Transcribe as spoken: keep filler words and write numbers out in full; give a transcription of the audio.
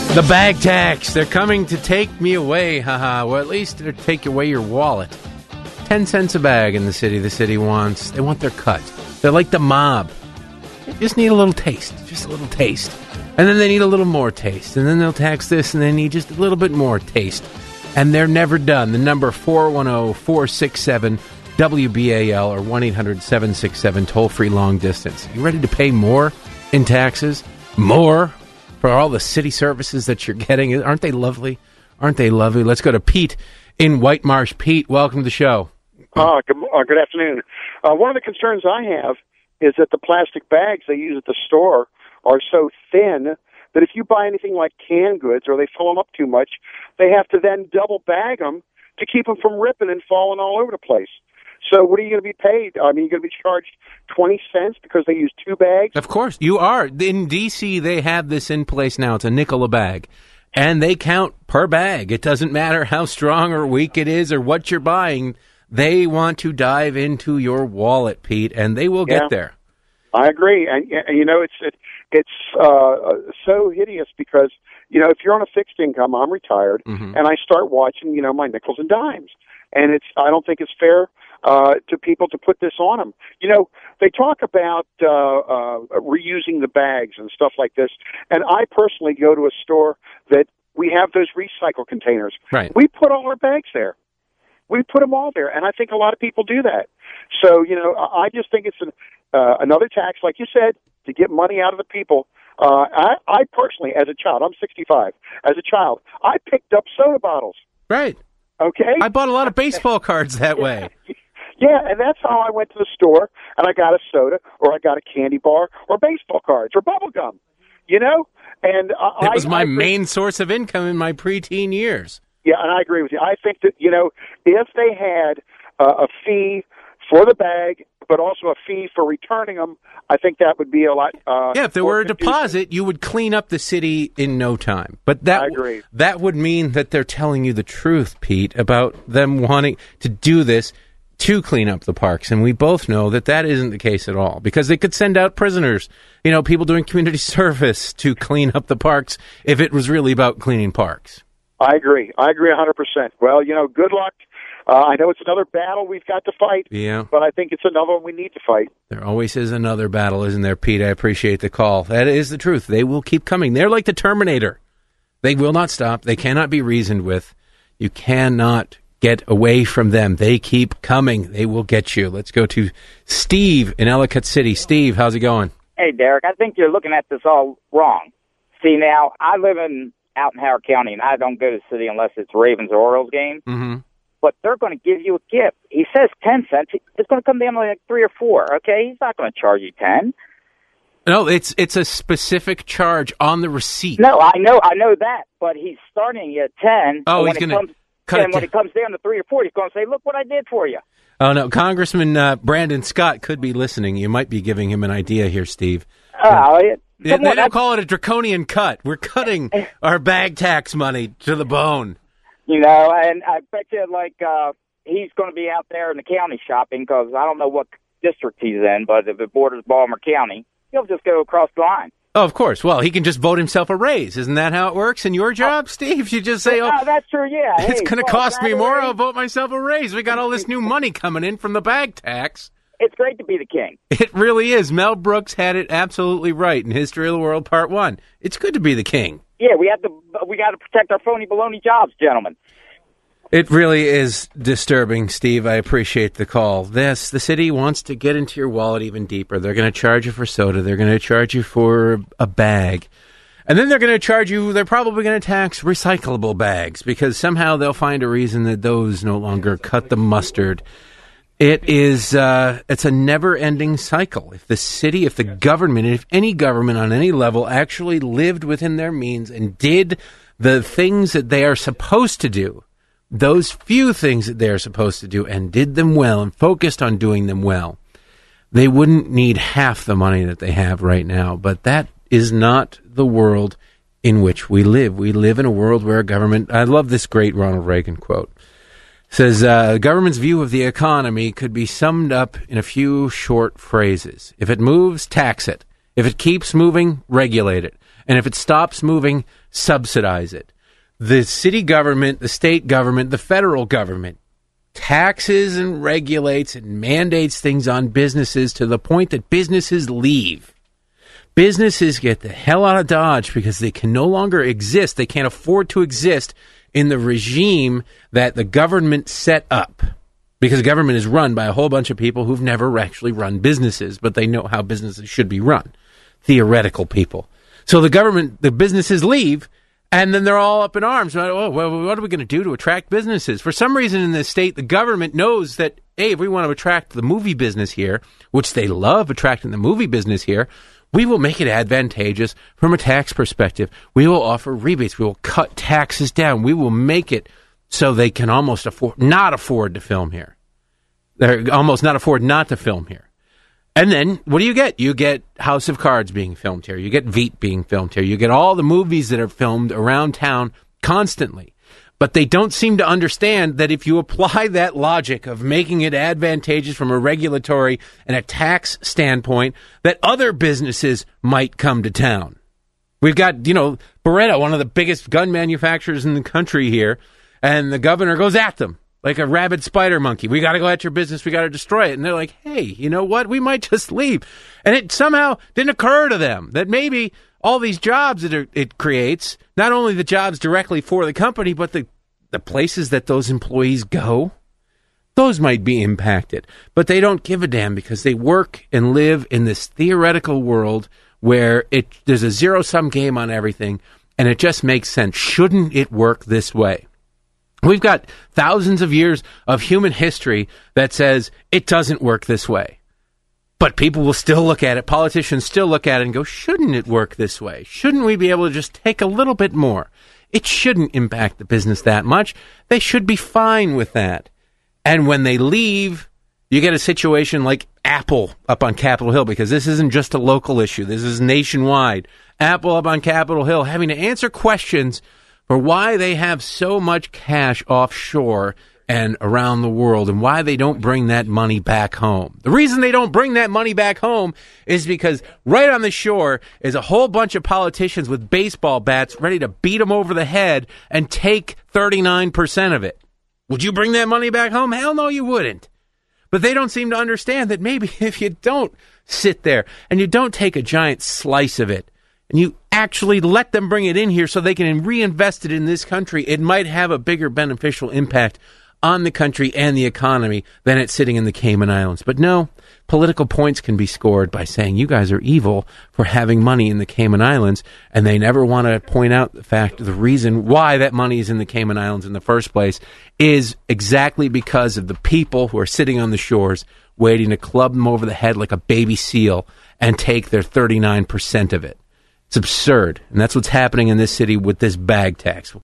The bag tax. They're coming to take me away. Haha. Well, at least they'll take away your wallet. Ten cents a bag in the city. The city wants. They want their cut. They're like the mob. They just need a little taste. Just a little taste. And then they need a little more taste. And then they'll tax this, and they need just a little bit more taste. And they're never done. The number four one zero, four six seven, W B A L or one eight hundred, seven six seven, toll-free long distance. You ready to pay more in taxes? More for all the city services that you're getting? Aren't they lovely? Aren't they lovely? Let's go to Pete in White Marsh. Pete, welcome to the show. Uh, good, uh, good afternoon. Uh, one of the concerns I have is that the plastic bags they use at the store are so thin that if you buy anything like canned goods or they fill them up too much, they have to then double bag them to keep them from ripping and falling all over the place. So what are you going to be paid? I mean, you're going to be charged twenty cents because they use two bags? Of course, you are. In D C, they have this in place now. It's a nickel a bag. And they count per bag. It doesn't matter how strong or weak it is or what you're buying. They want to dive into your wallet, Pete, and they will get yeah, there. I agree. And, and you know, it's it, it's uh, so hideous because, you know, if you're on a fixed income, I'm retired, mm-hmm. and I start watching, you know, my nickels and dimes. And it's I don't think it's fair uh, to people to put this on them. You know, they talk about uh, uh, reusing the bags and stuff like this. And I personally go to a store that we have those recycle containers. Right. We put all our bags there. We put them all there, and I think a lot of people do that. So, you know, I just think it's an, uh, another tax, like you said, to get money out of the people. Uh, I, I personally, as a child, I'm sixty-five, as a child, I picked up soda bottles. Right. Okay? I bought a lot of baseball cards that way. Yeah, and that's how I went to the store, and I got a soda, or I got a candy bar, or baseball cards, or bubble gum, you know? And uh, It was I, my I main source of income in my preteen years. Yeah, and I agree with you. I think that, you know, if they had uh, a fee for the bag, but also a fee for returning them, I think that would be a lot. Uh, yeah, if there were a deposit, you would clean up the city in no time. But that I agree. that would mean that they're telling you the truth, Pete, about them wanting to do this to clean up the parks. And we both know that that isn't the case at all, because they could send out prisoners, you know, people doing community service to clean up the parks if it was really about cleaning parks. I agree. I agree one hundred percent. Well, you know, good luck. Uh, I know it's another battle we've got to fight, yeah. but I think it's another one we need to fight. There always is another battle, isn't there, Pete? I appreciate the call. That is the truth. They will keep coming. They're like the Terminator. They will not stop. They cannot be reasoned with. You cannot get away from them. They keep coming. They will get you. Let's go to Steve in Ellicott City. Steve, how's it going? Hey, Derek, I think you're looking at this all wrong. See, now, I live in out in Howard County, and I don't go to the city unless it's Ravens or Orioles game. Mm-hmm. But they're going to give you a gift. He says ten cents. It's going to come down to like three or four, okay? He's not going to charge you ten. No, it's it's a specific charge on the receipt. No, I know I know that, but he's starting at ten. Oh, he's going to cut And it when down. it comes down to three or four, he's going to say, look what I did for you. Oh, no, Congressman uh, Brandon Scott could be listening. You might be giving him an idea here, Steve. Oh, it, They, they on, don't call it a draconian cut. We're cutting our bag tax money to the bone. You know, and I bet you, like, uh, he's going to be out there in the county shopping because I don't know what district he's in, but if it borders Baltimore County, he'll just go across the line. Oh, of course. Well, he can just vote himself a raise. Isn't that how it works in your job, Steve? You just say, oh, oh that's true, yeah. It's hey, going to well, cost me more. raise. I'll vote myself a raise. We got all this new money coming in from the bag tax. It's great to be the king. It really is. Mel Brooks had it absolutely right in History of the World Part One. It's good to be the king. Yeah, we have to. We got to protect our phony baloney jobs, gentlemen. It really is disturbing, Steve. I appreciate the call. This, the city wants to get into your wallet even deeper. They're going to charge you for soda. They're going to charge you for a bag. And then they're going to charge you, they're probably going to tax recyclable bags because somehow they'll find a reason that those no longer cut the mustard. It is, uh, it's a never-ending cycle. If the city, if the government, if any government on any level actually lived within their means and did the things that they are supposed to do, those few things that they are supposed to do, and did them well and focused on doing them well, they wouldn't need half the money that they have right now. But that is not the world in which we live. We live in a world where government, I love this great Ronald Reagan quote, says, uh, the government's view of the economy could be summed up in a few short phrases. If it moves, tax it. If it keeps moving, regulate it. And if it stops moving, subsidize it. The city government, the state government, the federal government taxes and regulates and mandates things on businesses to the point that businesses leave. Businesses get the hell out of Dodge because they can no longer exist. They can't afford to exist in the regime that the government set up. Because the government is run by a whole bunch of people who've never actually run businesses, but they know how businesses should be run. Theoretical people. So the government, the businesses leave, and then they're all up in arms. Oh, well, what are we going to do to attract businesses? For some reason in this state, the government knows that, hey, if we want to attract the movie business here, which they love attracting the movie business here, we will make it advantageous from a tax perspective. We will offer rebates. We will cut taxes down. We will make it so they can almost afford, not afford to film here. They're almost not afford not to film here. And then, what do you get? You get House of Cards being filmed here. You get Veep being filmed here. You get all the movies that are filmed around town constantly. But they don't seem to understand that if you apply that logic of making it advantageous from a regulatory and a tax standpoint, that other businesses might come to town. We've got, you know, Beretta, one of the biggest gun manufacturers in the country here, and the governor goes at them like a rabid spider monkey. We got to go at your business. We got to destroy it. And they're like, hey, you know what? We might just leave. And it somehow didn't occur to them that maybe all these jobs that it creates, not only the jobs directly for the company, but the, the places that those employees go, those might be impacted. But they don't give a damn because they work and live in this theoretical world where it there's a zero-sum game on everything, and it just makes sense. Shouldn't it work this way? We've got thousands of years of human history that says it doesn't work this way. But people will still look at it, politicians still look at it and go, shouldn't it work this way? Shouldn't we be able to just take a little bit more? It shouldn't impact the business that much. They should be fine with that. And when they leave, you get a situation like Apple up on Capitol Hill, because this isn't just a local issue. This is nationwide. Apple up on Capitol Hill having to answer questions for why they have so much cash offshore and around the world and why they don't bring that money back home. The reason they don't bring that money back home is because right on the shore is a whole bunch of politicians with baseball bats ready to beat them over the head and take thirty-nine percent of it. Would you bring that money back home? Hell no, you wouldn't. But they don't seem to understand that maybe if you don't sit there and you don't take a giant slice of it, and you actually let them bring it in here so they can reinvest it in this country, it might have a bigger beneficial impact on the country and the economy than it's sitting in the Cayman Islands. But no, political points can be scored by saying you guys are evil for having money in the Cayman Islands, and they never want to point out the fact, the reason why that money is in the Cayman Islands in the first place is exactly because of the people who are sitting on the shores waiting to club them over the head like a baby seal and take their thirty-nine percent of it. It's absurd, and that's what's happening in this city with this bag tax. We'll